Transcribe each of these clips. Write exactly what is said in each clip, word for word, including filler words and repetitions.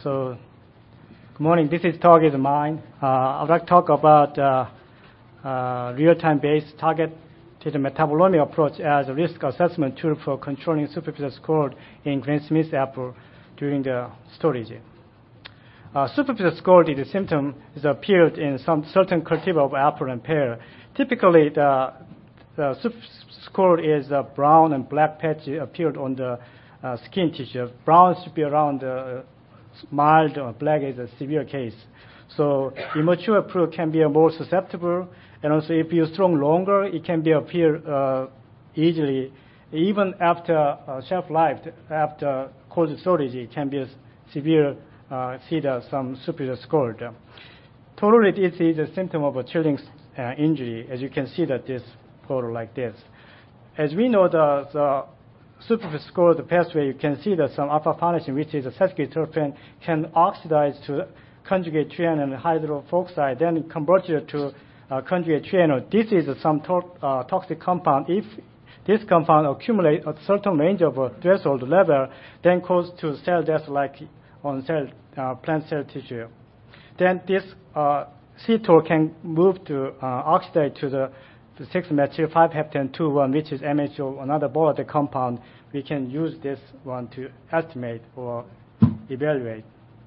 So, good morning. This is Target Mind. Uh, I would like to talk about uh, uh, real-time-based targeted metabolomic approach as a risk assessment tool for controlling superficial score in Grant-Smith apple during the storage. Uh, superficial score is a symptom is appeared in some certain cultivar of apple and pear. Typically, the, the superficial score is a brown and black patch appeared on the uh, skin tissue. Brown should be around the mild, or black is a severe case. So immature fruit can be more susceptible, and also if you strong longer, it can be appear uh, easily. Even after uh, shelf life, after cold storage, it can be a severe, uh, see the, some superficial score. Totally, it is a symptom of a chilling uh, injury, as you can see that this photo like this. As we know, the, the superficial score, the pathway, you can see that some alpha farnesene, which is a acetylterpene, can oxidize to conjugate triene and hydroperoxide, then convert it to uh, conjugate triene. This is uh, some to uh, toxic compound. If this compound accumulates a certain range of uh, threshold level, then cause to cell death like on cell, uh, plant cell tissue. Then this uh, C T O R can move to uh, oxidize to the the six methyl five heptane two one, which is M H O, another volatile compound. We can use this one to estimate or evaluate.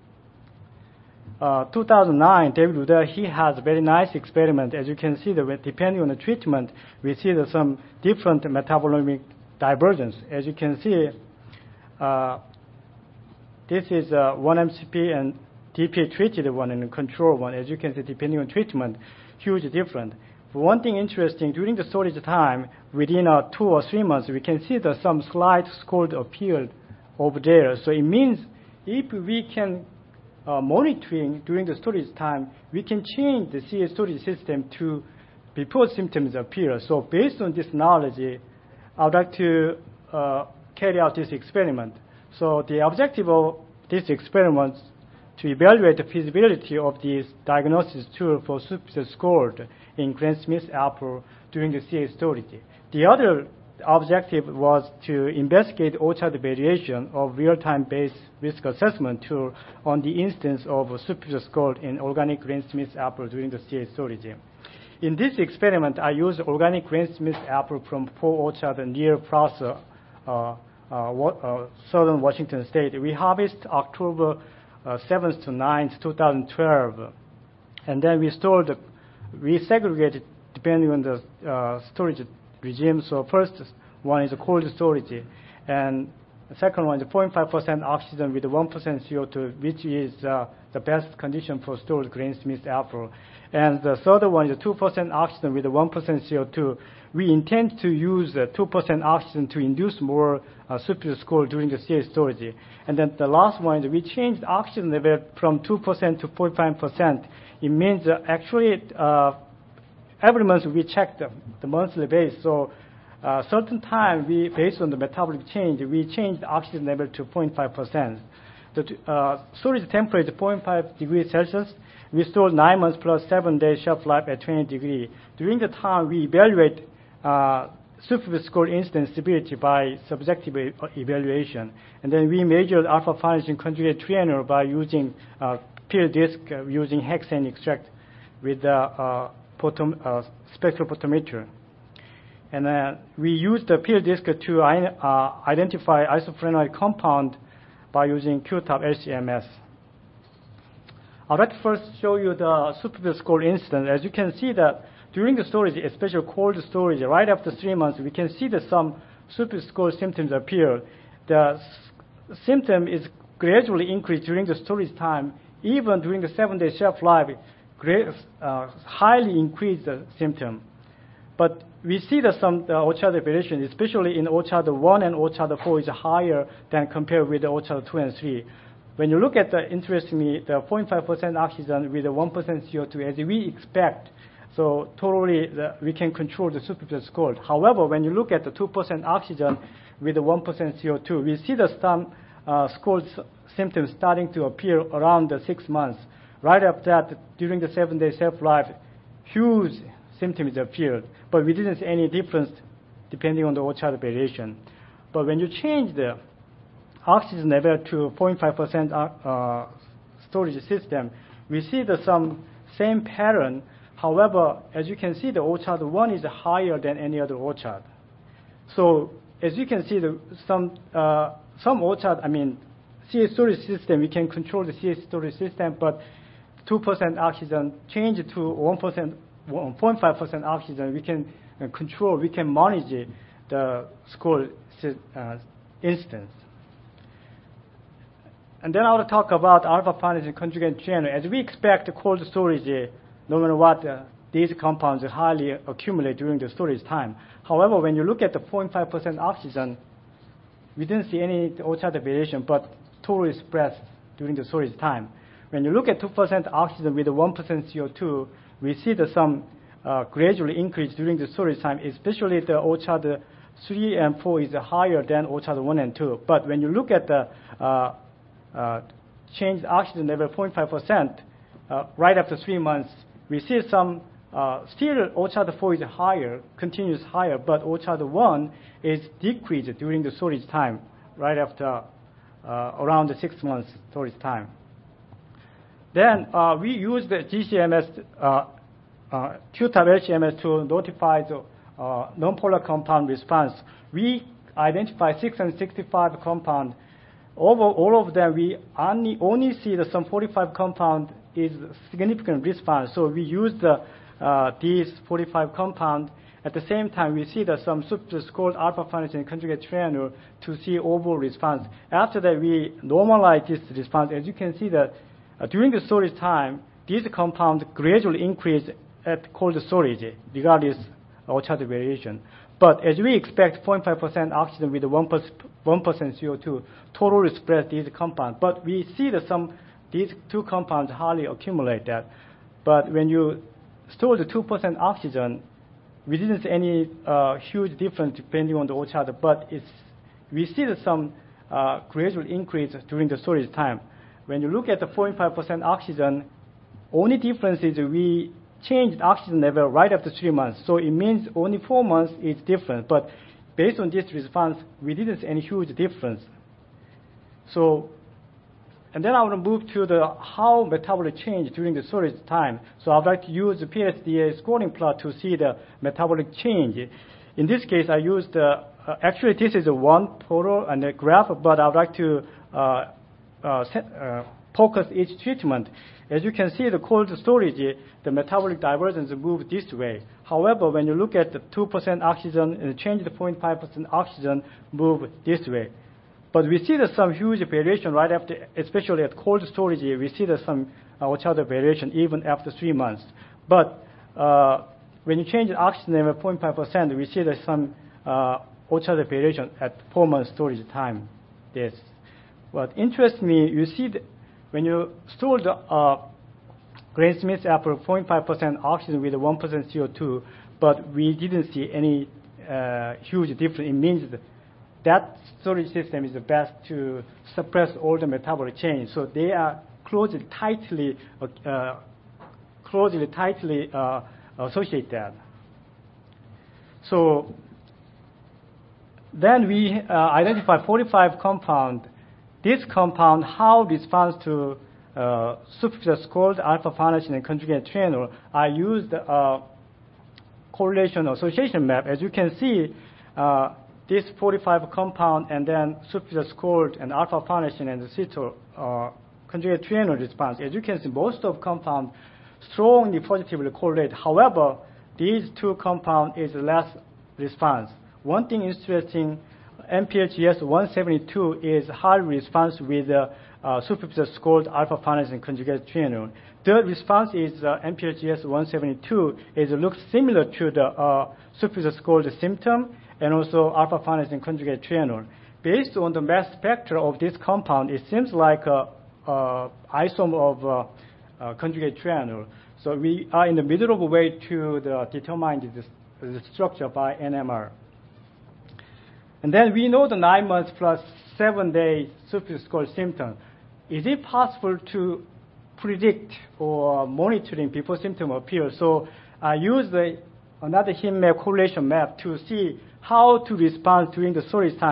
Uh, two thousand nine, David Rudel, he has a very nice experiment. As you can see, that depending on the treatment, we see that some different metabolomic divergence. As you can see, uh, this is uh, one M C P and D P treated one and control one. As you can see, depending on treatment, huge difference. One thing interesting, during the storage time, within uh, two or three months, we can see that some slight score appeared over there. So it means if we can uh, monitoring during the storage time, we can change the C A storage system to before symptoms appear. So based on this knowledge, I would like to uh, carry out this experiment. So the objective of this experiment to evaluate the feasibility of this diagnosis tool for superficial score in Grant-Smith apple during the C A storage. The other objective was to investigate orchard variation of real-time based risk assessment tool on the instance of superficial score in organic Grant-Smith apple during the C A storage. In this experiment, I used organic Grant-Smith apple from four orchards near Plaza, uh, uh, uh, southern Washington state. We harvest October Uh, seventh to ninth, two thousand twelve, and then we stored, we segregated depending on the uh, storage regime. So first one is a cold storage, and the second one is zero point five percent oxygen with one percent C O two, which is uh, the best condition for stored Grant-Smith apple. And the third one is two percent oxygen with one percent C O two. We intend to use uh, two percent oxygen to induce more uh, superficial score during the C A storage. And then the last one is we changed oxygen level from two percent to zero point five percent. It means uh, actually uh, every month we check the, the monthly base. So uh, certain time, we based on the metabolic change, we changed the oxygen level to zero point five percent. The uh, storage temperature is zero point five degrees Celsius. We stored nine months plus seven days shelf life at twenty degrees. During the time, we evaluate uh, superficial score incidence severity by subjective e evaluation. And then we measured alpha farnesene conjugate trienol by using uh, peel disc uh, using hexane extract with the uh, potom uh, spectrophotometer. And uh, we used the peel disc to uh, identify isoprenol compound by using Q-TOF L C M S. I'd like to first show you the superficial score incidence. As you can see that during the storage, especially cold storage, right after three months, we can see that some superficial score symptoms appear. The symptom is gradually increased during the storage time. Even during the seven-day shelf life, uh, highly increased the symptom. But we see that some uh, orchard variation, especially in orchard one and orchard four, is higher than compared with the orchard two and three. When you look at the, interestingly, the zero point five percent oxygen with the one percent C O two, as we expect, so totally the, we can control the superficial score. However, when you look at the two percent oxygen with the one percent C O two, we see the some uh, score symptoms starting to appear around the six months. Right after that, during the seven-day shelf life, huge symptoms appeared, but we didn't see any difference depending on the orchard variation. But when you change the oxygen level to zero point five percent uh, storage system, we see the some same pattern. However, as you can see, the ORCHARD one is higher than any other ORCHARD. So as you can see, the, some uh, some ORCHARD, I mean, C H storage system, we can control the C H storage system, but two percent oxygen change to one percent, one point five percent oxygen, we can uh, control, we can manage the school uh, instance. And then I will talk about alpha farnesene conjugate channel. As we expect cold storage, uh, no matter what, uh, these compounds highly accumulate during the storage time. However, when you look at the zero point five percent oxygen, we didn't see any ORCHARD variation, but totally expressed during the storage time. When you look at two percent oxygen with one percent C O two, we see the some uh, gradually increase during the storage time, especially the ORCHARD three and four is higher than ORCHARD one and two. But when you look at the uh, uh, changed oxygen level zero point five percent, uh, right after three months, we see some, uh, still ORCHARD four is higher, continues higher, but ORCHARD one is decreased during the storage time, right after uh, around the six months storage time. Then uh, we use the G C M S, uh, uh, Q-type L C M S to notify the uh, non-polar compound response. We identify six hundred sixty-five compound. Over all of them, we only, only see that some forty-five compound is significant response. So we use the, uh, these forty-five compound. At the same time, we see that some substances called alpha farnesene conjugate triangle to see overall response. After that, we normalize this response. As you can see that uh, during the storage time, these compounds gradually increase at cold storage, regardless of ORCHARD variation. But as we expect zero point five percent oxygen with one percent C O two, totally express these compounds. But we see that some these two compounds hardly accumulate that. But when you store the two percent oxygen, we didn't see any uh, huge difference depending on the ORCHARD, but it's, we see that some uh, gradual increase during the storage time. When you look at the zero point five percent oxygen, only difference is we changed oxygen level right after three months. So it means only four months is different. But based on this response, we didn't see any huge difference. So, and then I want to move to the how metabolic change during the storage time. So I'd like to use the P S D A scoring plot to see the metabolic change. In this case, I used the, uh, actually this is a one photo and a graph, but I'd like to uh, uh, set, uh, focus each treatment. As you can see, the cold storage, the metabolic divergence move this way. However, when you look at the two percent oxygen and change the zero point five percent oxygen, move this way. But we see there's some huge variation right after, especially at cold storage, we see there's some uh, ORCHARD variation even after three months. But uh, when you change the oxygen level zero point five percent, we see there's some uh, ORCHARD variation at four months storage time. This. What interests me, you see the, when you store the uh, Grain-Smith apple zero point five percent oxygen with one percent C O two, but we didn't see any uh, huge difference. It means that that storage system is the best to suppress all the metabolic change. So they are closely, tightly, uh, closely, tightly uh, associated. So then we uh, identify forty-five compound. This compound, how it responds to uh, superficial called alpha farnesene and conjugate triangle, I used a uh, correlation association map. As you can see, uh, this forty-five compound and then superficial scored and alpha farnesene and the cito uh, conjugate triangle response. As you can see, most of compound strongly positively correlate. However, these two compound is less response. One thing interesting, M P L G S one seventy-two is high response with uh, uh, superficial scored alpha farnesene conjugate triangle. The response is uh, M P L G S one seventy-two is looks similar to the uh, superficial scored symptom and also alpha farnesene conjugate triangle. Based on the mass spectra of this compound, it seems like a, a isomer of uh, uh, conjugate triangle. So we are in the middle of a way to the, determine the, the structure by N M R. And then we know the nine months plus seven day superficial scored symptom. Is it possible to predict or monitoring before symptom appear? So I use the, another heat map correlation map to see how to respond during the storage time.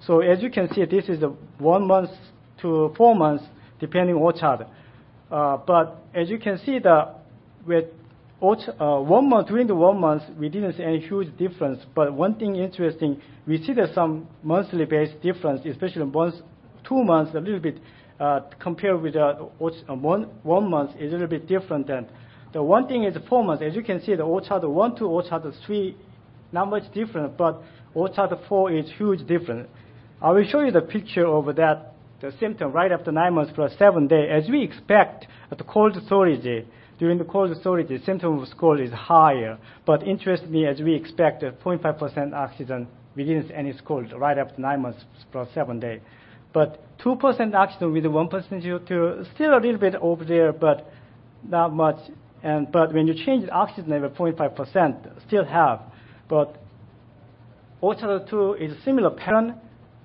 So as you can see, this is a one month to four months, depending orchard. Uh, but as you can see, the with orchard, uh, one month during the one month, we didn't see any huge difference. But one thing interesting, we see that some monthly based difference, especially months, two months, a little bit uh, compared with uh, one one month is a little bit different. Than the one thing is four months. As you can see, the orchard one to orchard three, not much different, but orchard four is huge difference. I will show you the picture of that, the symptom right after nine months plus seven days. As we expect at the cold storage, during the cold storage, the symptom score is higher. But interestingly, as we expect, zero point five percent oxygen, we didn't see any score right after nine months plus seven days. But two percent oxygen with one percent C O two, still a little bit over there, but not much. And but when you change the oxygen level, zero point five percent, still have. But orchard two is a similar pattern.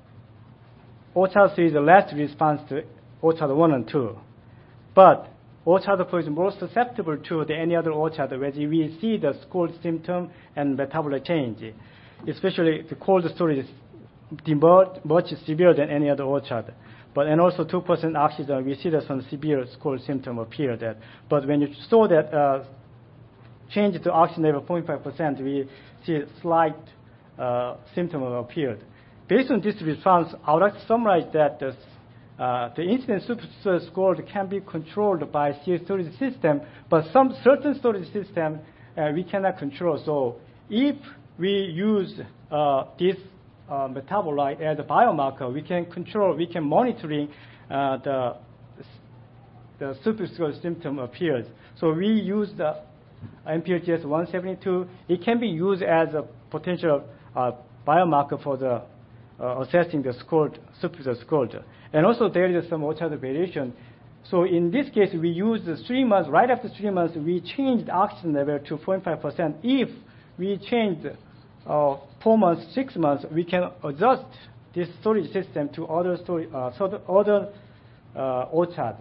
Orchard three is the last response to orchard one and two. But orchard four is more susceptible to the any other orchard where we see the cold symptom and metabolic change. Especially the cold storage is much severe than any other orchard. But and also two percent oxygen, we see that some severe cold symptom appear that. But when you saw that uh, change to oxygen level zero point five percent, we see a slight uh, symptom appeared. Based on this response, I would like to summarize that the, uh, the incident superficial score can be controlled by C A storage system, but some certain storage system uh, we cannot control. So if we use uh, this uh, metabolite as a biomarker, we can control, we can monitoring uh, the the superficial symptom appears. So we use the M P L G S one seventy-two. It can be used as a potential uh, biomarker for the Uh, assessing the scored, superficial scored. And also there is some orchard variation. So in this case, we use the three months, right after three months, we changed the oxygen level to zero point five percent. If we change uh, four months, six months, we can adjust this storage system to other, storage, uh, so other uh, orchard.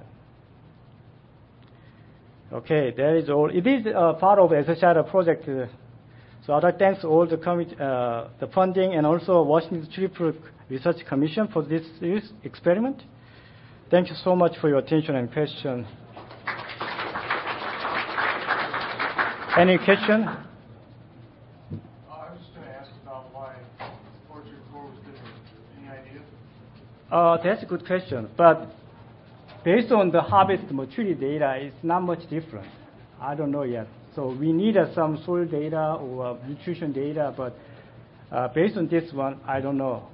Okay, that is all. It is uh, part of S H R project. Uh, So I'd like to thank all the, uh, the funding and also Washington Triple Research Commission for this experiment. Thank you so much for your attention and question. Any question? Uh, I was just going to ask about why orchard four was different. Any idea? Uh, that's a good question. But based on the harvest maturity data, it's not much different. I don't know yet. So we need uh, some soil data or uh, nutrition data, but uh, based on this one, I don't know.